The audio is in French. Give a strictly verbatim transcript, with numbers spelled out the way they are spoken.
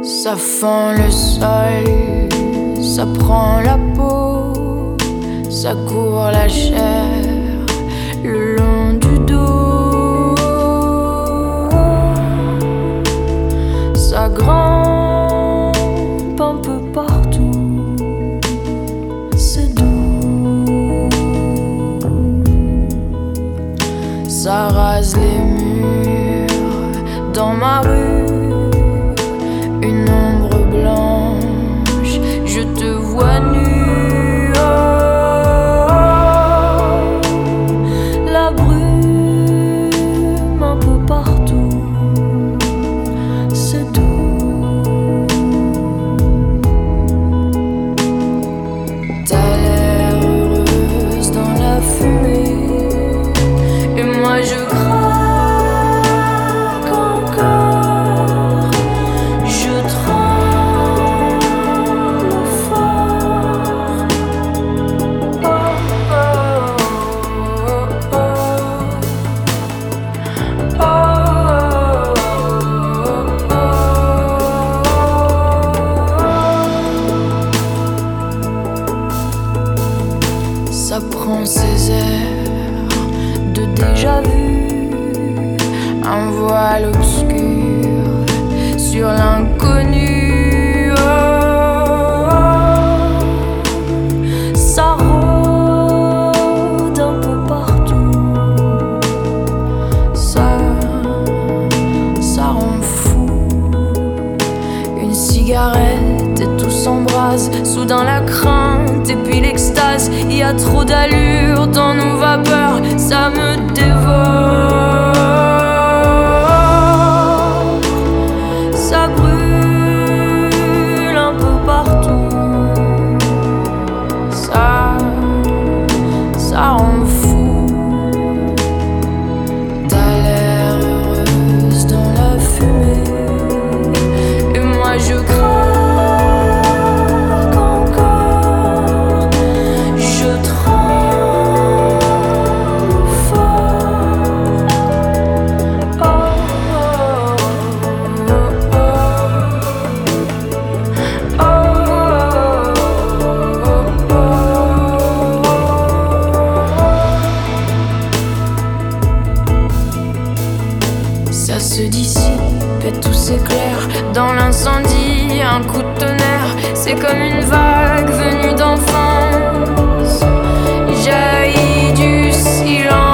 Ça fend le sol, ça prend la peau, ça court la chair le long du dos. Ça grimpe un peu partout, c'est doux. Ça rase les murs dans ma rue. Une ombre blanche, je te vois nu. Oh, la brume un peu partout, c'est doux. T'as l'air heureuse dans la fumée, et moi je craque encore. Ça prend ses airs de déjà-vu, un voile obscur sur l'inconnu. Oh, ça rôde un peu partout, ça, ça rend fou. Une cigarette et tout s'embrase, soudain la crainte et puis l'extase. Il y a trop d'allure dans nos vapeurs, ça me dévore. Ça brûle un peu partout, ça, ça rend fou. T'as l'air heureuse dans la fumée, et moi je crains. Ça se dissipe et tout s'éclaire dans l'incendie, un coup de tonnerre. C'est comme une vague venue d'enfance, jaillit du silence.